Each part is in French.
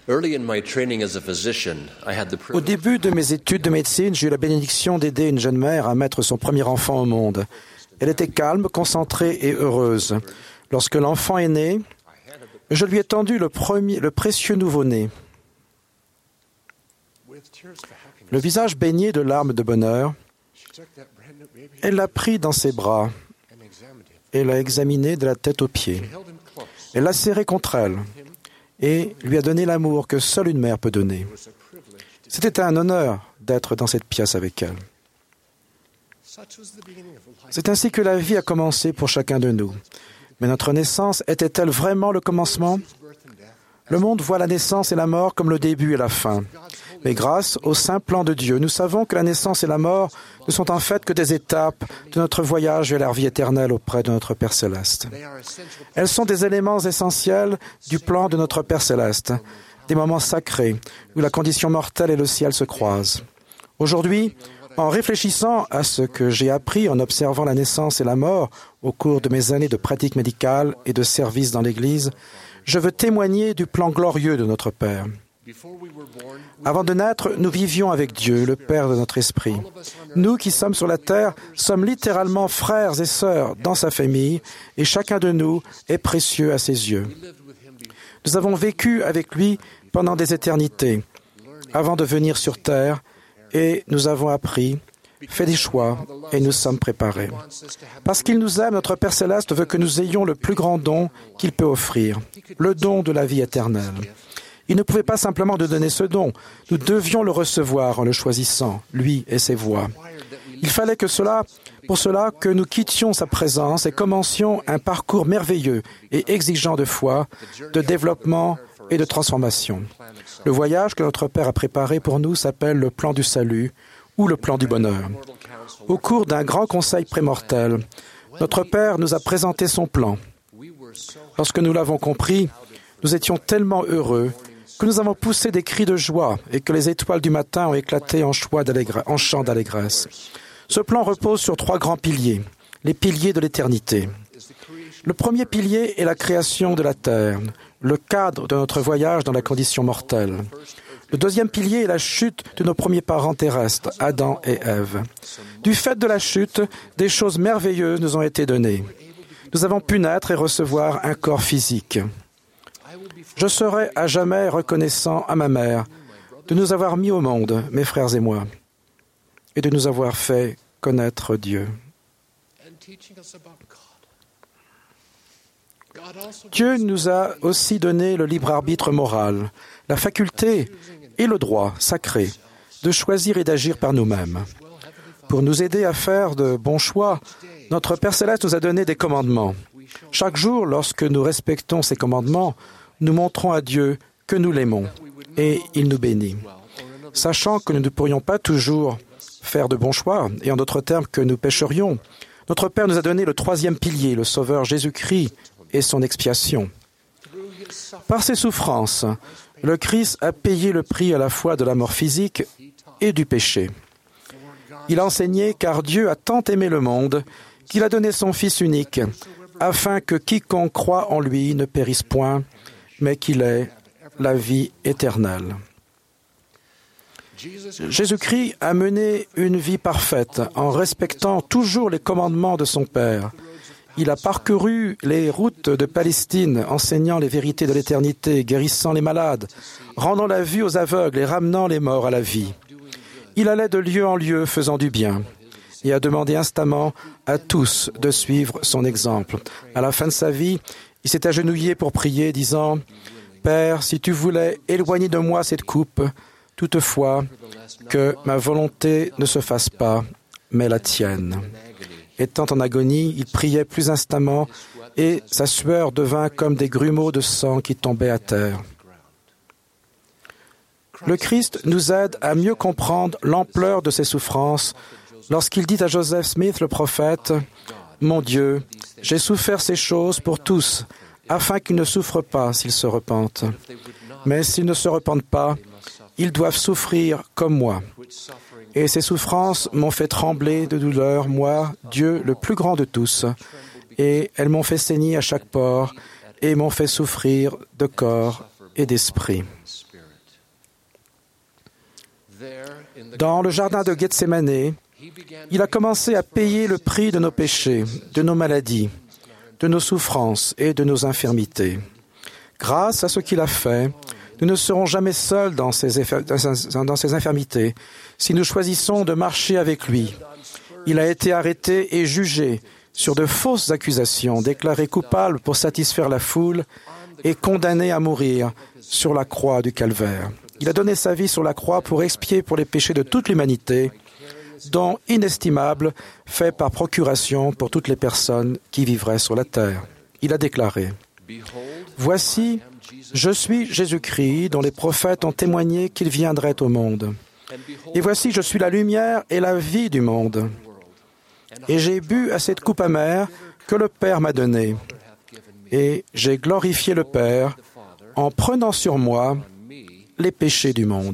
Au début de mes études de médecine, j'ai eu la bénédiction d'aider une jeune mère à mettre son premier enfant au monde. Elle était calme, concentrée et heureuse. Lorsque l'enfant est né, je lui ai tendu le précieux nouveau-né. Le visage baigné de larmes de bonheur, elle l'a pris dans ses bras et l'a examiné de la tête aux pieds. Elle l'a serré contre elle et lui a donné l'amour que seule une mère peut donner. C'était un honneur d'être dans cette pièce avec elle. C'est ainsi que la vie a commencé pour chacun de nous. Mais notre naissance était-elle vraiment le commencement? Le monde voit la naissance et la mort comme le début et la fin. Mais grâce au saint plan de Dieu, nous savons que la naissance et la mort ne sont en fait que des étapes de notre voyage vers la vie éternelle auprès de notre Père Céleste. Elles sont des éléments essentiels du plan de notre Père Céleste, des moments sacrés où la condition mortelle et le ciel se croisent. Aujourd'hui, en réfléchissant à ce que j'ai appris en observant la naissance et la mort au cours de mes années de pratique médicale et de service dans l'Église, je veux témoigner du plan glorieux de notre Père. Avant de naître, nous vivions avec Dieu, le Père de notre esprit. Nous qui sommes sur la terre sommes littéralement frères et sœurs dans sa famille et chacun de nous est précieux à ses yeux. Nous avons vécu avec lui pendant des éternités avant de venir sur terre et nous avons appris, fait des choix et nous sommes préparés. Parce qu'il nous aime, notre Père Céleste veut que nous ayons le plus grand don qu'il peut offrir, le don de la vie éternelle. Il ne pouvait pas simplement nous donner ce don. Nous devions le recevoir en le choisissant, lui et ses voies. Il fallait pour cela que nous quittions sa présence et commencions un parcours merveilleux et exigeant de foi, de développement et de transformation. Le voyage que notre Père a préparé pour nous s'appelle le plan du salut ou le plan du bonheur. Au cours d'un grand conseil prémortel, notre Père nous a présenté son plan. Lorsque nous l'avons compris, nous étions tellement heureux que nous avons poussé des cris de joie et que les étoiles du matin ont éclaté en chants d'allégresse. Ce plan repose sur 3 grands piliers, les piliers de l'éternité. Le premier pilier est la création de la terre, le cadre de notre voyage dans la condition mortelle. Le deuxième pilier est la chute de nos premiers parents terrestres, Adam et Ève. Du fait de la chute, des choses merveilleuses nous ont été données. Nous avons pu naître et recevoir un corps physique. Je serai à jamais reconnaissant à ma mère de nous avoir mis au monde, mes frères et moi, et de nous avoir fait connaître Dieu. Dieu nous a aussi donné le libre arbitre moral, la faculté et le droit sacré de choisir et d'agir par nous-mêmes. Pour nous aider à faire de bons choix, notre Père Céleste nous a donné des commandements. Chaque jour, lorsque nous respectons ces commandements, nous montrons à Dieu que nous l'aimons et il nous bénit. Sachant que nous ne pourrions pas toujours faire de bons choix, et en d'autres termes que nous pécherions, notre Père nous a donné le 3e pilier, le Sauveur Jésus-Christ et son expiation. Par ses souffrances, le Christ a payé le prix à la fois de la mort physique et du péché. Il a enseigné, car Dieu a tant aimé le monde qu'il a donné son Fils unique, afin que quiconque croit en lui ne périsse point, mais qu'il ait la vie éternelle. Jésus-Christ a mené une vie parfaite en respectant toujours les commandements de son Père. Il a parcouru les routes de Palestine, enseignant les vérités de l'éternité, guérissant les malades, rendant la vue aux aveugles et ramenant les morts à la vie. Il allait de lieu en lieu faisant du bien et a demandé instamment à tous de suivre son exemple. À la fin de sa vie, il s'est agenouillé pour prier, disant « Père, si tu voulais éloigner de moi cette coupe, toutefois, que ma volonté ne se fasse pas, mais la tienne. » Étant en agonie, il priait plus instamment et sa sueur devint comme des grumeaux de sang qui tombaient à terre. Le Christ nous aide à mieux comprendre l'ampleur de ses souffrances lorsqu'il dit à Joseph Smith, le prophète, « Mon Dieu, j'ai souffert ces choses pour tous, afin qu'ils ne souffrent pas s'ils se repentent. Mais s'ils ne se repentent pas, ils doivent souffrir comme moi. Et ces souffrances m'ont fait trembler de douleur, moi, Dieu, le plus grand de tous, et elles m'ont fait saigner à chaque pore, et m'ont fait souffrir de corps et d'esprit. » Dans le jardin de Gethsémanée, il a commencé à payer le prix de nos péchés, de nos maladies, de nos souffrances et de nos infirmités. Grâce à ce qu'il a fait, nous ne serons jamais seuls dans ces infirmités si nous choisissons de marcher avec lui. Il a été arrêté et jugé sur de fausses accusations, déclaré coupable pour satisfaire la foule et condamné à mourir sur la croix du Calvaire. Il a donné sa vie sur la croix pour expier pour les péchés de toute l'humanité, don inestimable fait par procuration pour toutes les personnes qui vivraient sur la terre. Il a déclaré : « Voici, je suis Jésus-Christ, dont les prophètes ont témoigné qu'il viendrait au monde. Et voici, je suis la lumière et la vie du monde. Et j'ai bu à cette coupe amère que le Père m'a donnée. Et j'ai glorifié le Père en prenant sur moi les péchés du monde. »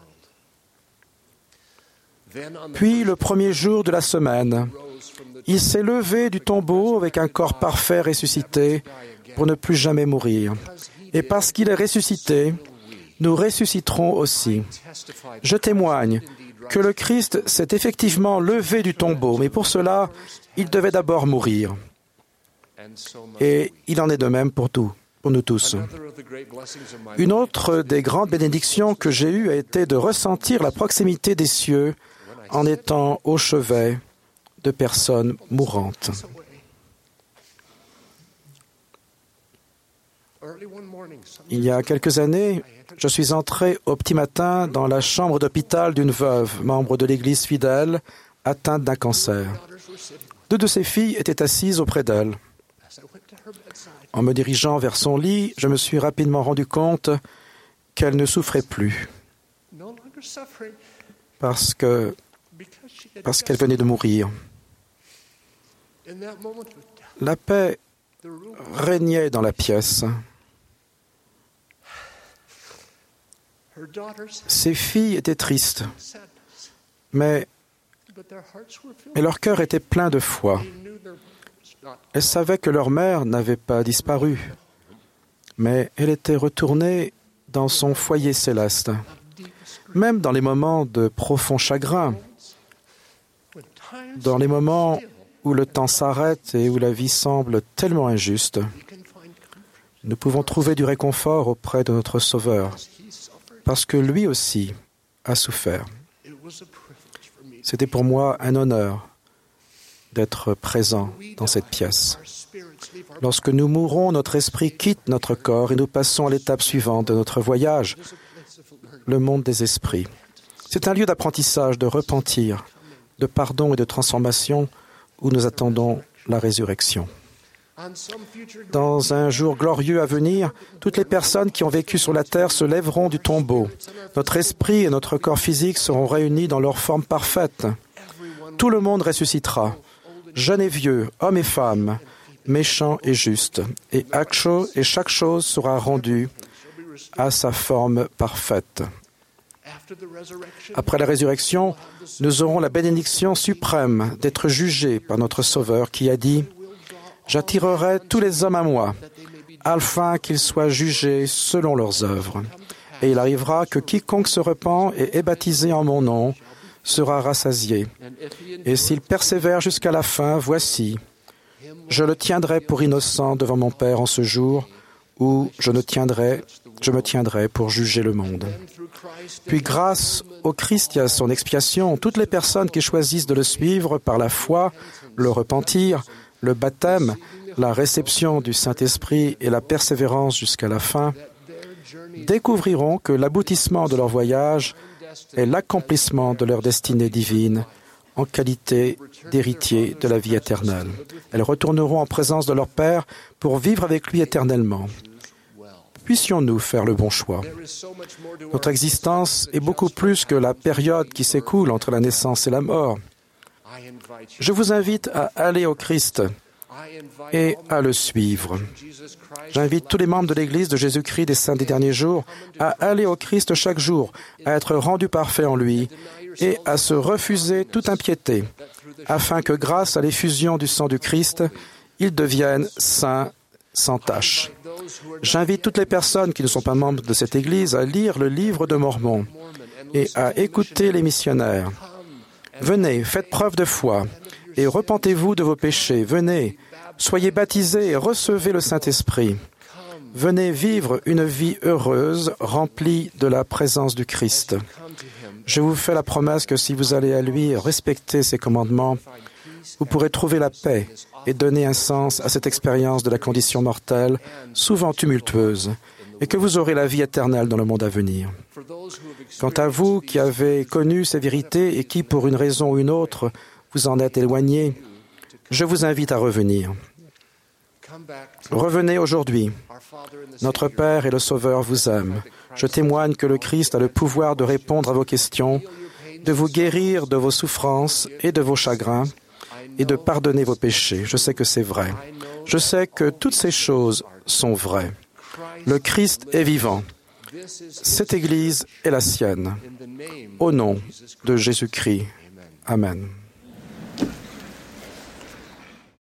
Puis, le premier jour de la semaine, il s'est levé du tombeau avec un corps parfait ressuscité pour ne plus jamais mourir. Et parce qu'il est ressuscité, nous ressusciterons aussi. Je témoigne que le Christ s'est effectivement levé du tombeau, mais pour cela, il devait d'abord mourir. Et il en est de même pour nous tous. Une autre des grandes bénédictions que j'ai eues a été de ressentir la proximité des cieux en étant au chevet de personnes mourantes. Il y a quelques années, je suis entré au petit matin dans la chambre d'hôpital d'une veuve, membre de l'Église fidèle, atteinte d'un cancer. 2 de ses filles étaient assises auprès d'elle. En me dirigeant vers son lit, je me suis rapidement rendu compte qu'elle ne souffrait plus parce qu'elle venait de mourir. La paix régnait dans la pièce. Ses filles étaient tristes, mais leur cœur était plein de foi. Elles savaient que leur mère n'avait pas disparu, mais elle était retournée dans son foyer céleste. Même dans les moments de profond chagrin, dans les moments où le temps s'arrête et où la vie semble tellement injuste, nous pouvons trouver du réconfort auprès de notre Sauveur, parce que lui aussi a souffert. C'était pour moi un honneur d'être présent dans cette pièce. Lorsque nous mourrons, notre esprit quitte notre corps et nous passons à l'étape suivante de notre voyage, le monde des esprits. C'est un lieu d'apprentissage, de repentir, de pardon et de transformation où nous attendons la résurrection. Dans un jour glorieux à venir, toutes les personnes qui ont vécu sur la terre se lèveront du tombeau. Notre esprit et notre corps physique seront réunis dans leur forme parfaite. Tout le monde ressuscitera, jeunes et vieux, hommes et femmes, méchants et justes, et chaque chose sera rendue à sa forme parfaite. Après la résurrection, nous aurons la bénédiction suprême d'être jugés par notre Sauveur qui a dit « J'attirerai tous les hommes à moi, afin qu'ils soient jugés selon leurs œuvres. Et il arrivera que quiconque se repent et est baptisé en mon nom sera rassasié. Et s'il persévère jusqu'à la fin, voici, je le tiendrai pour innocent devant mon Père en ce jour où je me tiendrai pour juger le monde. » Puis grâce au Christ et à son expiation, toutes les personnes qui choisissent de le suivre par la foi, le repentir, le baptême, la réception du Saint-Esprit et la persévérance jusqu'à la fin, découvriront que l'aboutissement de leur voyage est l'accomplissement de leur destinée divine en qualité d'héritiers de la vie éternelle. Elles retourneront en présence de leur Père pour vivre avec lui éternellement. Puissions-nous faire le bon choix. Notre existence est beaucoup plus que la période qui s'écoule entre la naissance et la mort. Je vous invite à aller au Christ et à le suivre. J'invite tous les membres de l'Église de Jésus-Christ des Saints des Derniers Jours à aller au Christ chaque jour, à être rendus parfaits en lui et à se refuser toute impiété, afin que grâce à l'effusion du sang du Christ, ils deviennent saints sans tache. J'invite toutes les personnes qui ne sont pas membres de cette Église à lire le livre de Mormon et à écouter les missionnaires. Venez, faites preuve de foi et repentez-vous de vos péchés. Venez, soyez baptisés et recevez le Saint-Esprit. Venez vivre une vie heureuse, remplie de la présence du Christ. Je vous fais la promesse que si vous allez à lui respecter ses commandements, vous pourrez trouver la paix et donner un sens à cette expérience de la condition mortelle, souvent tumultueuse, et que vous aurez la vie éternelle dans le monde à venir. Quant à vous qui avez connu ces vérités et qui, pour une raison ou une autre, vous en êtes éloignés, je vous invite à revenir. Revenez aujourd'hui. Notre Père et le Sauveur vous aiment. Je témoigne que le Christ a le pouvoir de répondre à vos questions, de vous guérir de vos souffrances et de vos chagrins, et de pardonner vos péchés. Je sais que c'est vrai. Je sais que toutes ces choses sont vraies. Le Christ est vivant. Cette Église est la sienne. Au nom de Jésus-Christ. Amen.